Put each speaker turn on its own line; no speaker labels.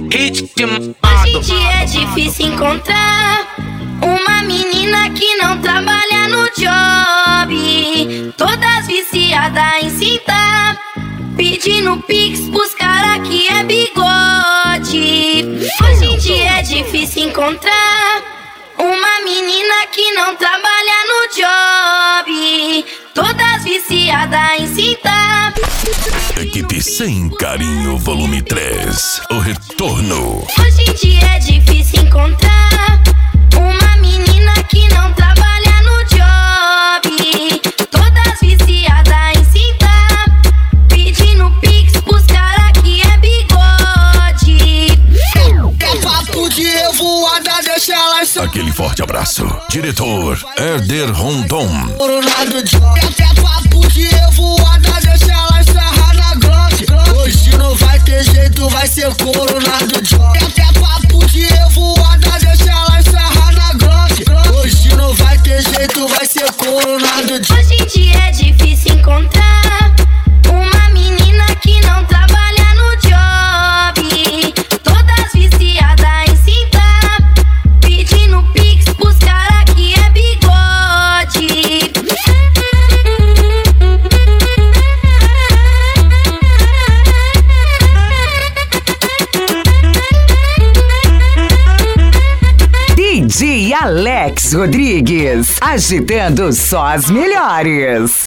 ritmado.
Hoje em dia é difícil encontrar uma menina que não trabalha no job, todas viciadas em cintar, pedindo pix pros cara que é bigode. Hoje em dia é difícil encontrar uma menina que não trabalha no job, todas viciadas em cintar.
Equipe Sem Carinho, volume 3, o retorno.
Hoje em dia é difícil encontrar uma menina que não trabalha no job, todas viciadas em cintar, pedindo pix pros cara que é bigode.
É papo de revoada, deixa elas.
Aquele forte abraço. Diretor Herder Rondon.
É papo de revoada, deixa elas sarrar na Glock. Hoje não vai ter jeito, vai ser coronado job. É papo de revoada, deixa elas sarrar na Glock. Hoje não vai ter jeito, vai ser coronado job.
Hoje em dia é difícil encontrar uma menina que não trabalha no job, todas viciadas em cintar, pedindo pix pros cara que é bigode.
DJ Alex Rodrigues, agitando só as melhores.